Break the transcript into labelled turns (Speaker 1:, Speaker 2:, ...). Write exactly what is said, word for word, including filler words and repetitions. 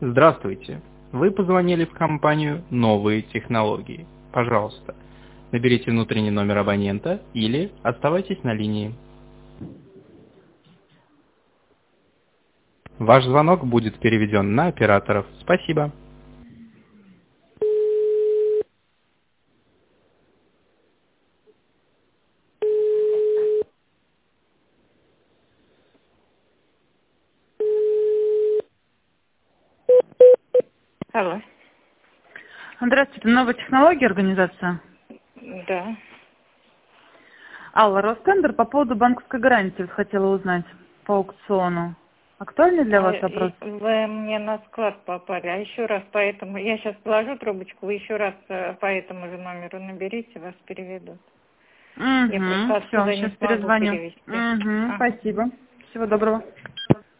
Speaker 1: Здравствуйте. Вы позвонили в компанию «Новые технологии». Пожалуйста, наберите внутренний номер абонента или оставайтесь на линии. Ваш звонок будет переведен на операторов. Спасибо.
Speaker 2: Алло.
Speaker 3: Здравствуйте, новая технология организация.
Speaker 2: Да.
Speaker 3: Алла, Ростендер по поводу банковской гарантии хотела узнать по аукциону. Актуальный для вас
Speaker 2: А,
Speaker 3: вопрос?
Speaker 2: и Вы мне на склад попали, а еще раз поэтому, я сейчас положу трубочку, вы еще раз э, по этому же номеру наберите, вас переведут. Я просто
Speaker 3: Угу, все,
Speaker 2: отсюда не
Speaker 3: сейчас
Speaker 2: смогу
Speaker 3: перезвоню.
Speaker 2: перевести.
Speaker 3: Угу,
Speaker 2: Ага.
Speaker 3: спасибо. Всего доброго.